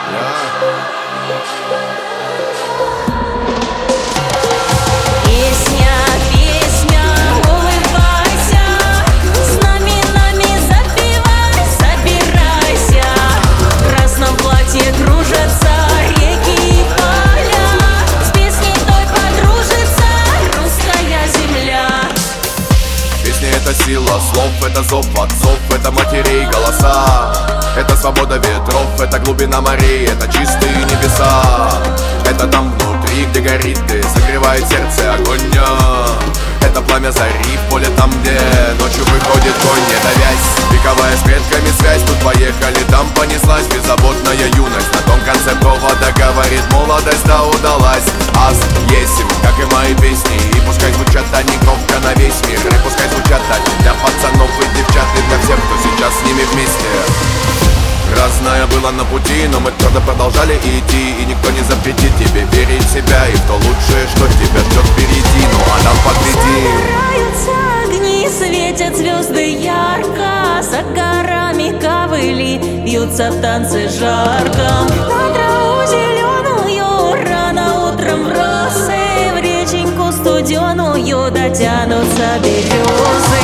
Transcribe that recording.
Песня, песня, улыбайся, с нами запевай, собирайся. В красном платье кружатся реки и поля, с песней той подружится русская земля. Песня — это сила слов, это зов отцов, это матерей голоса. Это свобода ветров, это глубина морей, это чистые небеса. Это там внутри, где горит и согревает сердце огонь. Это пламя зари в поле, там, где ночью выходит конь. Это вязь, вековая с предками связь. Тут поехали, там понеслась беззаботная юность. На том конце провода говорит молодость, да удалась. Аз есим, как и мои песни, и пускай звучат они громко на весь мир. И пускай звучат они для пацанов и девчат, и для всех, кто сейчас с ними вместе. Разное было на пути, но мы твердо продолжали идти. И никто не запретит тебе верить в себя и в то лучшее, что тебя ждет впереди. Ну а там поглядим. Загораются огни, светят звезды ярко, за горами ковыли вьются в танце жарком. На траву зеленую рано утром в росы, в реченьку студеную дотянутся березы.